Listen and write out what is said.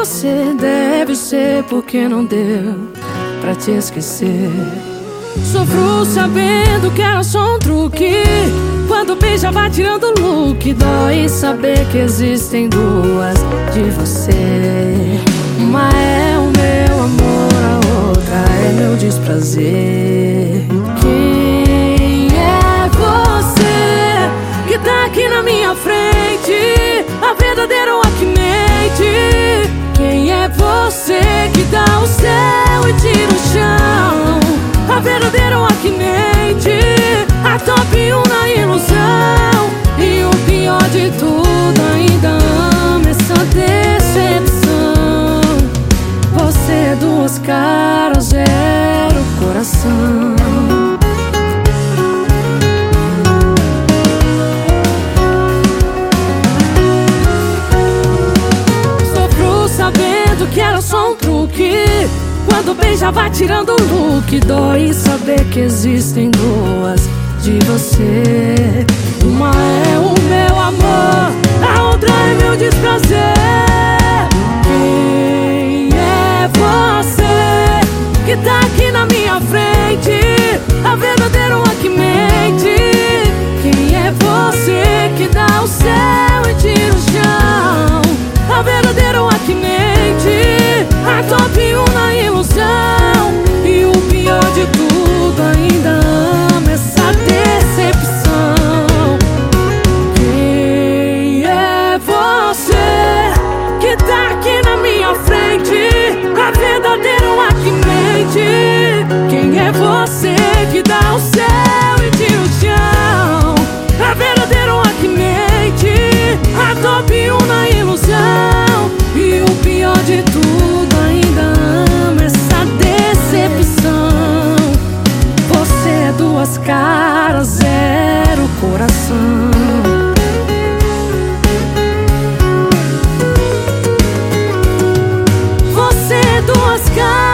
você, deve ser porque não deu pra te esquecer. Sofro sabendo que era só um truque, quando beija vai tirando o look. Dói saber que existem duas de você. Uma é o meu amor, a outra é meu desprazer. Quem é você que tá aqui na minha frente? A verdadeira Walkmate. Quem é você que dá o céu e tira o chão? A verdadeira Walkmate, a top 1 na ilusão. E o pior de tudo, ainda amo essa decepção. Você é duas caras, zero coração. Sofro sabendo que era só um truque, quando beija vai tirando o look. Dói saber que existem duas de você. Uma é o meu amor, a outra é meu desprazer. Quem é você que tá aqui na minha frente? A verdadeira Walkmate. Quem é você que dá o céu e tira o chão? A verdadeira Walkmate, a top 1 na ilusão. E o pior de tudo, ainda amo essa decepção. Quem é você que tá aqui na minha frente? A verdadeira Walkmate. Quem é você que dá o céu e tira o chão? A verdadeira Walkmate, a top 1 na ilusão. E o pior de tudo, ainda amo essa decepção. Você é duas caras, zero coração. Você é duas caras.